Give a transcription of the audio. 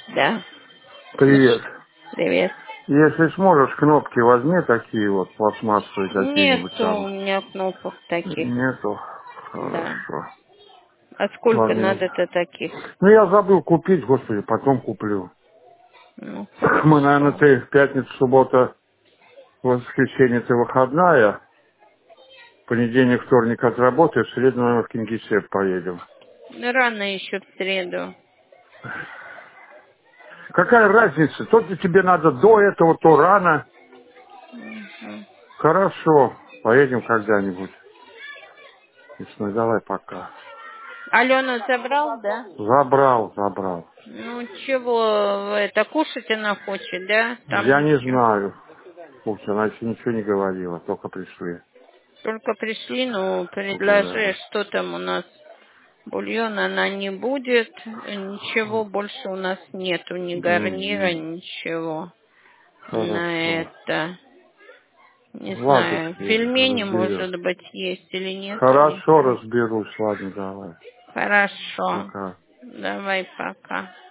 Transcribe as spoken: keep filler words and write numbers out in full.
Да. Привет. Привет. Если сможешь, кнопки возьми такие вот, пластмассовые какие-нибудь Нету у там. меня кнопок таких. Нету? Да. Хорошо. А сколько Ладно. надо-то таких? Ну, я забыл купить, господи, потом куплю. Ну, Мы, наверное, хорошо. ты в пятницу, суббота, воскресенье ты выходная, понедельник, вторник отработаешь, в среду, наверное, в Кингисепп поедем. Ну, рано еще в среду. Какая разница? То ли тебе надо до этого, то рано. Мгм. Хорошо, поедем когда-нибудь. Весной, давай пока. Алену забрал, да? Забрал, забрал. Ну, чего, это, кушать она хочет, да? Там Я не ничего. знаю. Слушай, она еще ничего не говорила, только пришли. Только пришли, ну, предложи, Да. что там у нас. Бульон она не будет, ничего больше у нас нету, ни гарнира, Мгм. ничего на Хорошо. это. Не знаю, Ладушки, пельмени, разберешь. может быть, есть или нету, не Хорошо, знаю. разберусь. Ладно, давай. Хорошо. Пока. Давай пока.